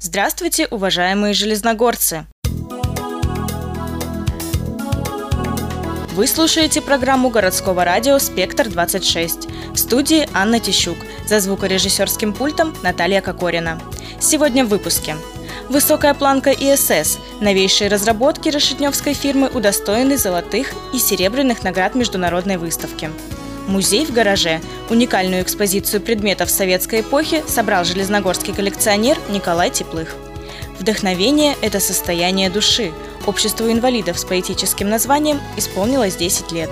Здравствуйте, уважаемые железногорцы! Вы слушаете программу городского радио «Спектр-26». В студии Анна Тищук. За звукорежиссерским пультом Наталья Кокорина. Сегодня в выпуске. Высокая планка ИСС. Новейшие разработки решетневской фирмы удостоены золотых и серебряных наград международной выставки. Музей в гараже. Уникальную экспозицию предметов советской эпохи собрал железногорский коллекционер Николай Теплых. Вдохновение – это состояние души. Обществу инвалидов с поэтическим названием исполнилось 10 лет.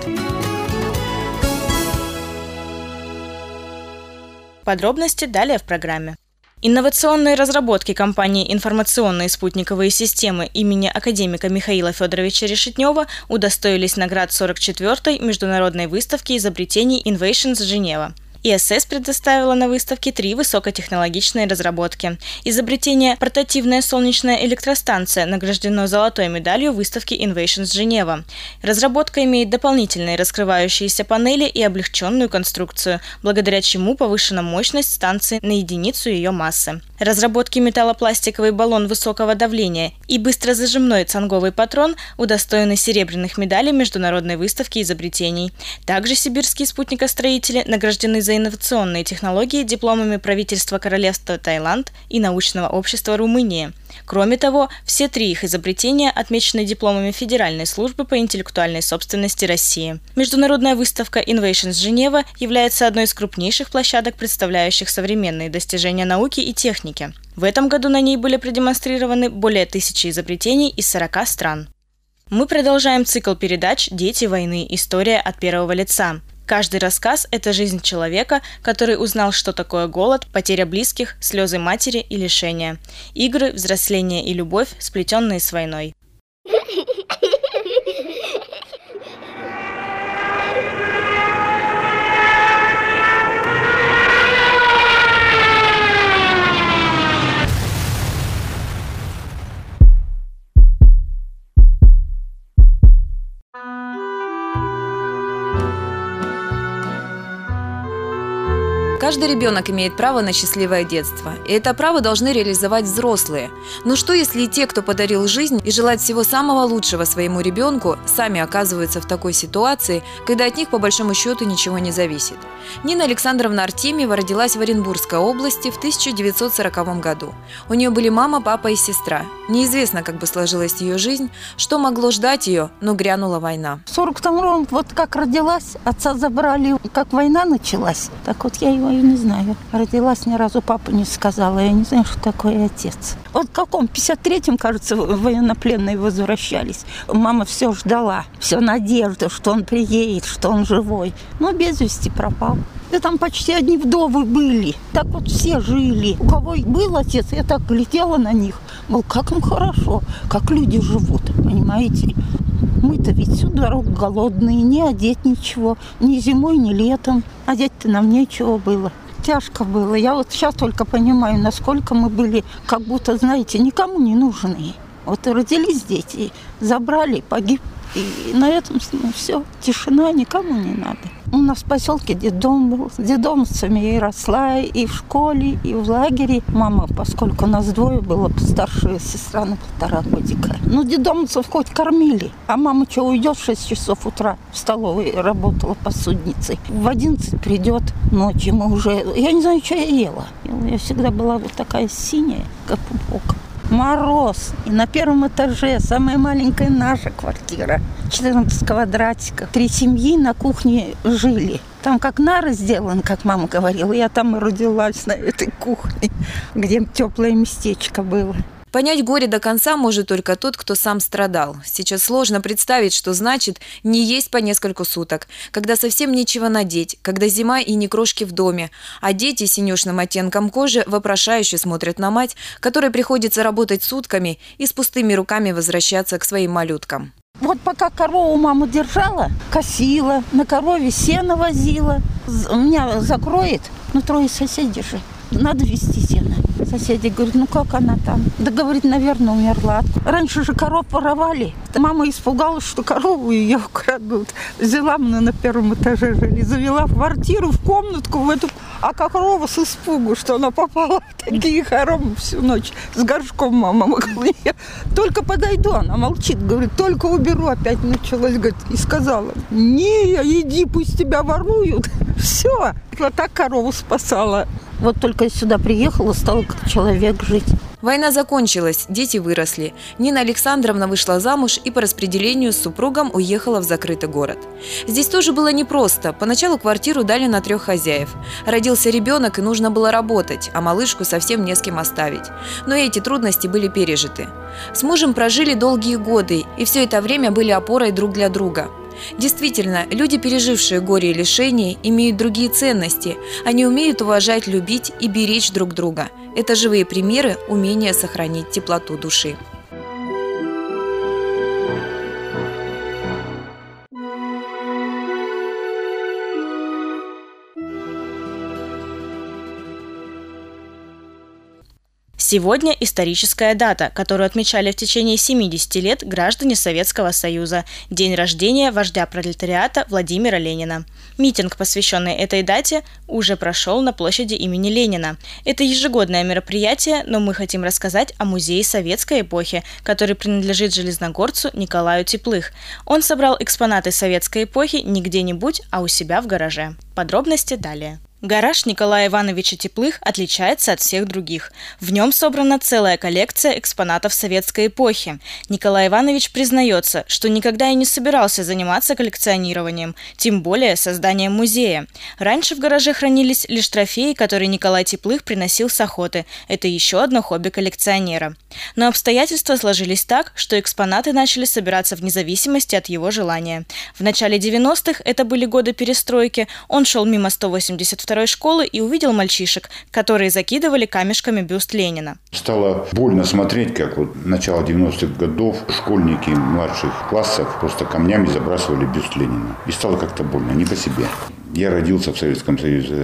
Подробности далее в программе. Инновационные разработки компании «Информационные спутниковые системы» имени академика Михаила Федоровича Решетнева удостоились наград 44-й международной выставки изобретений Innovations Женева. ИСС предоставила на выставке 3 высокотехнологичные разработки. Изобретение «Портативная солнечная электростанция» награждено золотой медалью выставки Innovations Женева. Разработка имеет дополнительные раскрывающиеся панели и облегченную конструкцию, благодаря чему повышена мощность станции на единицу ее массы. Разработки металлопластиковый баллон высокого давления и быстрозажимной цанговый патрон удостоены серебряных медалей международной выставки изобретений. Также сибирские спутникостроители награждены за инновационные технологии дипломами правительства Королевства Таиланд и научного общества Румынии. Кроме того, все 3 их изобретения отмечены дипломами Федеральной службы по интеллектуальной собственности России. Международная выставка Innovations Женева является одной из крупнейших площадок, представляющих современные достижения науки и техники. В этом году на ней были продемонстрированы более 1000 изобретений из 40 стран. Мы продолжаем цикл передач «Дети войны. История от первого лица». Каждый рассказ – это жизнь человека, который узнал, что такое голод, потеря близких, слезы матери и лишения. Игры, взросление и любовь, сплетенные с войной. Каждый ребенок имеет право на счастливое детство, и это право должны реализовать взрослые. Но что, если и те, кто подарил жизнь и желает всего самого лучшего своему ребенку, сами оказываются в такой ситуации, когда от них по большому счету ничего не зависит? Нина Александровна Артемьева родилась в Оренбургской области в 1940 году. У нее были мама, папа и сестра. Неизвестно, как бы сложилась ее жизнь, что могло ждать ее, но грянула война. В 1942-м, вот как родилась, отца забрали, как война началась, так вот я его не знаю. Родилась, ни разу папа не сказала. Я не знаю, что такое отец. Вот в каком? 53-м, кажется, военнопленные возвращались. Мама все ждала, все надежда, что он приедет, что он живой. Но без вести пропал. И там почти одни вдовы были. Так вот все жили. У кого был отец, я так глядела на них. Мол, как им хорошо, как люди живут, понимаете? Мы-то ведь всю дорогу голодные, не одеть ничего, ни зимой, ни летом. Одеть-то нам нечего было. Тяжко было. Я вот сейчас только понимаю, насколько мы были, как будто, знаете, никому не нужны. Вот и родились дети, забрали, погиб. И на этом все, тишина, никому не надо. У нас в поселке детдом был. С детдомцами я и росла, и в школе, и в лагере. Мама, поскольку нас 2 было, старшая сестра на 1,5 годика. Ну, детдомцев хоть кормили. А мама что, уйдет в 6 часов утра в столовой, работала посудницей. В 11 придет ночью, мы уже... Я не знаю, что я ела. Я всегда была вот такая синяя, как пупок. Мороз. И на 1-м этаже самая маленькая наша квартира. 14 квадратиков. 3 семьи на кухне жили. Там как нары сделаны, как мама говорила. Я там и родилась на этой кухне, где теплое местечко было. Понять горе до конца может только тот, кто сам страдал. Сейчас сложно представить, что значит не есть по несколько суток, когда совсем нечего надеть, когда зима и ни крошки в доме, а дети с синюшным оттенком кожи вопрошающе смотрят на мать, которой приходится работать сутками и с пустыми руками возвращаться к своим малюткам. Вот пока корову мама держала, косила, на корове сено возила. Меня закроет, 3 соседей же. Надо везти сено. Соседи говорят, ну как она там? Да, говорит, наверное, умерла. Раньше же коров воровали. Мама испугалась, что корову ее украдут. Взяла меня на 1-м этаже жили, завела в квартиру, в комнатку, в эту А корова с испугу, что она попала в такие хоромы всю ночь. С горшком мама около нее. Только подойду, она молчит, говорит, только уберу. Опять началась, говорит, и сказала, не, иди, пусть тебя воруют. Все. Вот так корову спасала. Вот только сюда приехала, стала как человек жить. Война закончилась, дети выросли. Нина Александровна вышла замуж и по распределению с супругом уехала в закрытый город. Здесь тоже было непросто. Поначалу квартиру дали на 3 хозяев. Родился ребенок, и нужно было работать, а малышку совсем не с кем оставить. Но эти трудности были пережиты. С мужем прожили долгие годы, и все это время были опорой друг для друга. Действительно, люди, пережившие горе и лишения, имеют другие ценности. Они умеют уважать, любить и беречь друг друга. Это живые примеры умения сохранить теплоту души. Сегодня историческая дата, которую отмечали в течение 70 лет граждане Советского Союза – день рождения вождя пролетариата Владимира Ленина. Митинг, посвященный этой дате, уже прошел на площади имени Ленина. Это ежегодное мероприятие, но мы хотим рассказать о музее советской эпохи, который принадлежит железногорцу Николаю Теплых. Он собрал экспонаты советской эпохи не где-нибудь, а у себя в гараже. Подробности далее. Гараж Николая Ивановича Теплых отличается от всех других. В нем собрана целая коллекция экспонатов советской эпохи. Николай Иванович признается, что никогда и не собирался заниматься коллекционированием, тем более созданием музея. Раньше в гараже хранились лишь трофеи, которые Николай Теплых приносил с охоты. Это еще одно хобби коллекционера. Но обстоятельства сложились так, что экспонаты начали собираться вне зависимости от его желания. В начале 90-х, это были годы перестройки, он шел мимо 182-й школы и увидел мальчишек, которые закидывали камешками бюст Ленина. Стало больно смотреть, как вот начало 90-х годов школьники младших классов просто камнями забрасывали бюст Ленина. И стало как-то больно, не по себе. Я родился в Советском Союзе,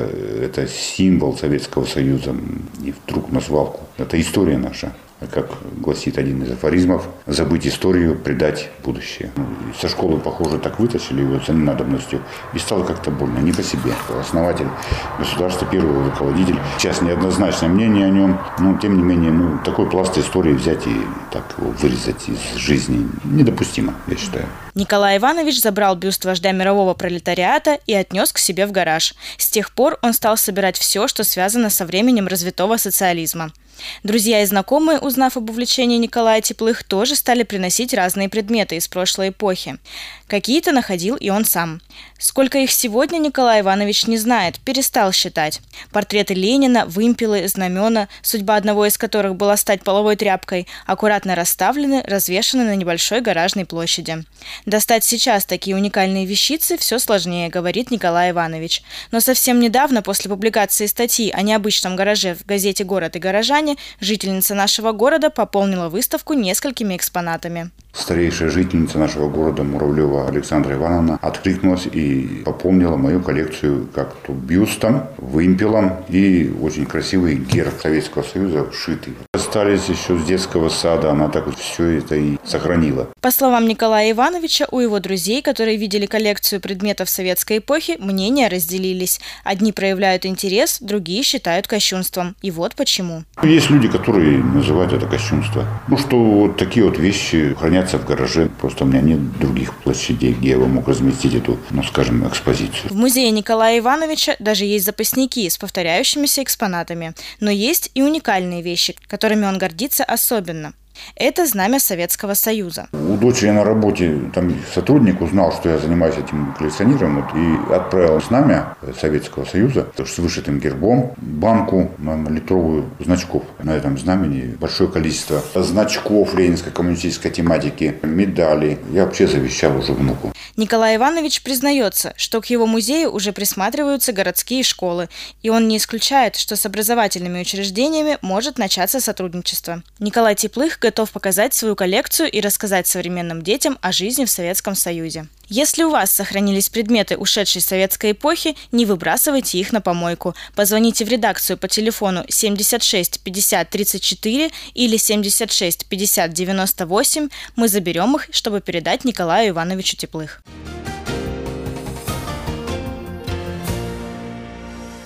это символ Советского Союза, и вдруг на свалку. Это история наша. Как гласит один из афоризмов, забыть историю, предать будущее. Со школы, похоже, так вытащили его за ненадобностью, и стало как-то больно, не по себе. Основатель государства, первый руководитель. Сейчас неоднозначное мнение о нем, но тем не менее, такой пласт истории взять и так его вырезать из жизни недопустимо, я считаю. Николай Иванович забрал бюст вождя мирового пролетариата и отнес к себе в гараж. С тех пор он стал собирать все, что связано со временем развитого социализма. Друзья и знакомые, узнав об увлечении Николая Теплых, тоже стали приносить разные предметы из прошлой эпохи. Какие-то находил и он сам. Сколько их сегодня, Николай Иванович не знает, перестал считать. Портреты Ленина, вымпелы, знамена, судьба одного из которых была стать половой тряпкой, аккуратно расставлены, развешаны на небольшой гаражной площади. Достать сейчас такие уникальные вещицы все сложнее, говорит Николай Иванович. Но совсем недавно, после публикации статьи о необычном гараже в газете «Город и горожане», жительница нашего города пополнила выставку несколькими экспонатами. Старейшая жительница нашего города Муравлева Александра Ивановна откликнулась и пополнила мою коллекцию как-то бюстом, вымпелом и очень красивый герб Советского Союза вшитый. Остались еще с детского сада, она так вот все это и сохранила. По словам Николая Ивановича, у его друзей, которые видели коллекцию предметов советской эпохи, мнения разделились. Одни проявляют интерес, другие считают кощунством. И вот почему. Есть люди, которые называют это кощунство. Что вот такие вот вещи хранятся в гараже. Просто у меня нет других площадей, где я бы мог разместить эту, скажем, экспозицию. В музее Николая Ивановича даже есть запасники с повторяющимися экспонатами. Но есть и уникальные вещи, которыми он гордится особенно. Это знамя Советского Союза. У дочери на работе там сотрудник узнал, что я занимаюсь этим коллекционированием, и отправил знамя Советского Союза с вышитым гербом, банку литровую значков. На этом знамени большое количество значков ленинской коммунистической тематики, медали. Я вообще завещал уже внуку. Николай Иванович признается, что к его музею уже присматриваются городские школы, и он не исключает, что с образовательными учреждениями может начаться сотрудничество. Николай Теплых готов показать свою коллекцию и рассказать современным детям о жизни в Советском Союзе. Если у вас сохранились предметы ушедшей советской эпохи, не выбрасывайте их на помойку. Позвоните в редакцию по телефону 76 50 34 или 76 50 98. Мы заберем их, чтобы передать Николаю Ивановичу Теплых.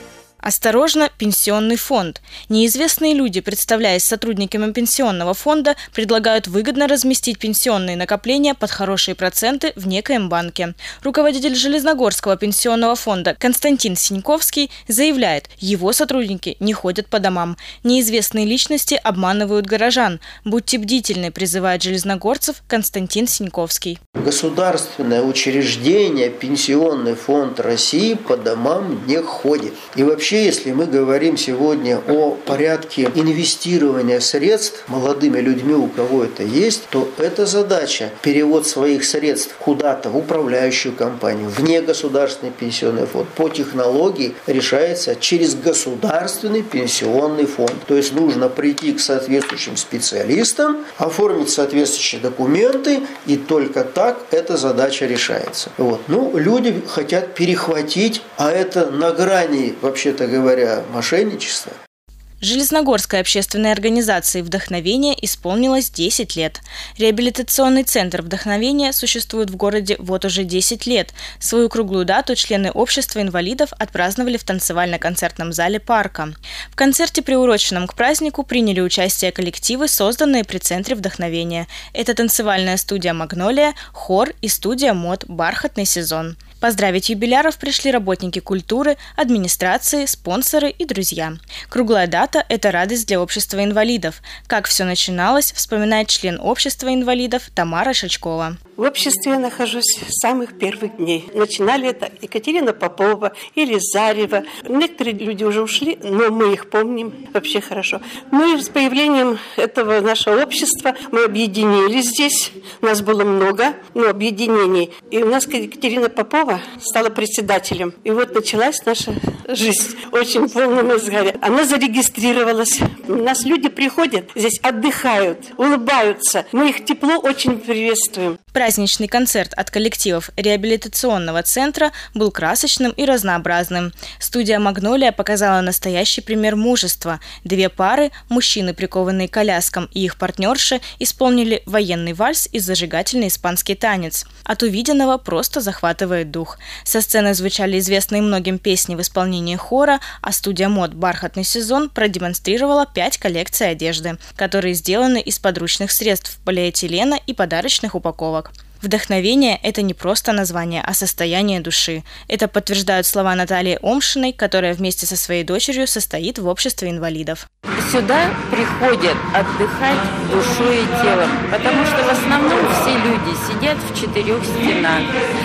Осторожно, пенсионный фонд. Неизвестные люди, представляясь сотрудниками пенсионного фонда, предлагают выгодно разместить пенсионные накопления под хорошие проценты в некоем банке. Руководитель Железногорского пенсионного фонда Константин Синьковский заявляет, его сотрудники не ходят по домам. Неизвестные личности обманывают горожан. Будьте бдительны, призывает железногорцев Константин Синьковский. Государственное учреждение, Пенсионный фонд России по домам не ходит. И вообще, если мы говорим сегодня о порядке инвестирования средств молодыми людьми, у кого это есть, то эта задача, перевод своих средств куда-то в управляющую компанию, в негосударственный пенсионный фонд, по технологии решается через государственный пенсионный фонд. То есть нужно прийти к соответствующим специалистам, оформить соответствующие документы, и только так эта задача решается. Люди хотят перехватить, а это на грани, вообще-то говоря, мошенничества. Железногорской общественной организации «Вдохновение» исполнилось 10 лет. Реабилитационный центр «Вдохновение» существует в городе вот уже 10 лет. Свою круглую дату члены общества инвалидов отпраздновали в танцевально-концертном зале парка. В концерте, приуроченном к празднику, приняли участие коллективы, созданные при Центре «Вдохновение». Это танцевальная студия «Магнолия», хор и студия МОД «Бархатный сезон». Поздравить юбиляров пришли работники культуры, администрации, спонсоры и друзья. Круглая дата – это радость для общества инвалидов. Как все начиналось, вспоминает член общества инвалидов Тамара Шачкова. В обществе я нахожусь с самых первых дней. Начинали это Екатерина Попова или Зарева. Некоторые люди уже ушли, но мы их помним вообще хорошо. Мы с появлением этого нашего общества, мы объединились здесь. Нас было много, объединений. И у нас Екатерина Попова стала председателем. И вот началась наша жизнь очень в полном разгаре. Она зарегистрировалась. У нас люди приходят, здесь отдыхают, улыбаются. Мы их тепло очень приветствуем. Праздничный концерт от коллективов реабилитационного центра был красочным и разнообразным. Студия «Магнолия» показала настоящий пример мужества. 2 пары, мужчины, прикованные к коляскам, и их партнерши, исполнили военный вальс и зажигательный испанский танец. От увиденного просто захватывает дух. Со сцены звучали известные многим песни в исполнении хора, а студия МОД «Бархатный сезон» продемонстрировала 5 коллекций одежды, которые сделаны из подручных средств, полиэтилена и подарочных упаковок. Вдохновение – это не просто название, а состояние души. Это подтверждают слова Натальи Омшиной, которая вместе со своей дочерью состоит в обществе инвалидов. Сюда приходят отдыхать душой и телом, потому что в основном все люди сидят в 4 стенах.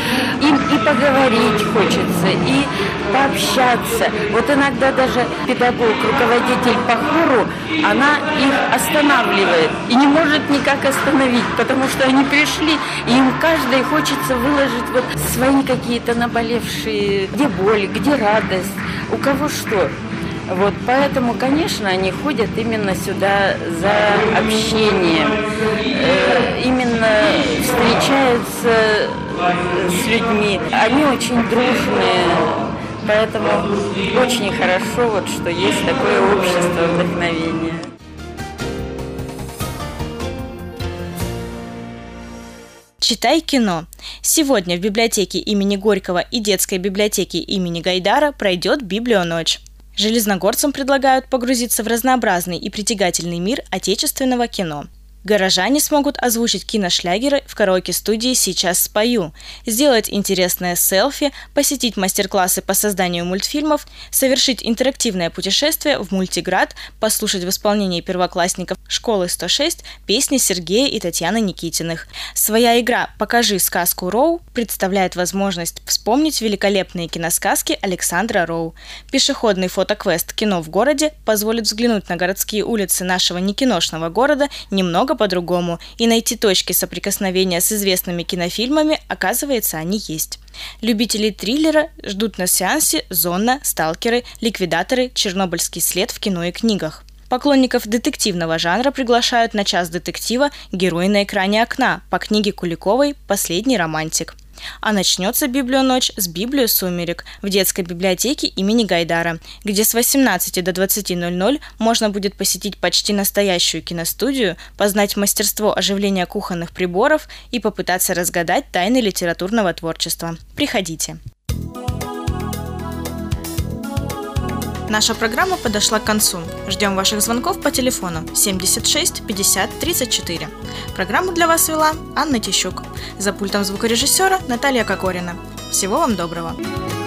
Им и поговорить хочется, и пообщаться. Вот иногда даже педагог, руководитель по хору, она их останавливает и не может никак остановить, потому что они пришли, и им каждый хочется выложить вот свои какие-то наболевшие, где боль, где радость, у кого что. Вот, поэтому, конечно, они ходят именно сюда за общением, именно встречаются с людьми. Они очень дружные, поэтому очень хорошо, вот, что есть такое общество вдохновения. Читай кино. Сегодня в библиотеке имени Горького и детской библиотеке имени Гайдара пройдет «Библионочь». Железногорцам предлагают погрузиться в разнообразный и притягательный мир отечественного кино. Горожане смогут озвучить киношлягеры в караоке-студии «Сейчас спою», сделать интересное селфи, посетить мастер-классы по созданию мультфильмов, совершить интерактивное путешествие в мультиград, послушать в исполнении первоклассников школы 106 песни Сергея и Татьяны Никитиных. Своя игра «Покажи сказку Роу» представляет возможность вспомнить великолепные киносказки Александра Роу. Пешеходный фотоквест «Кино в городе» позволит взглянуть на городские улицы нашего некиношного города немного по-другому и найти точки соприкосновения с известными кинофильмами, оказывается, они есть. Любителей триллера ждут на сеансе «Зона», «Сталкеры», «Ликвидаторы», «Чернобыльский след» в кино и книгах. Поклонников детективного жанра приглашают на час детектива «Герой на экране окна» по книге Куликовой «Последний романтик». А начнется «Библионочь» с «Библию сумерек» в детской библиотеке имени Гайдара, где с 18 до 20:00 можно будет посетить почти настоящую киностудию, познать мастерство оживления кухонных приборов и попытаться разгадать тайны литературного творчества. Приходите! Наша программа подошла к концу. Ждем ваших звонков по телефону 76 50 34. Программу для вас вела Анна Тищук. За пультом звукорежиссера Наталья Кокорина. Всего вам доброго.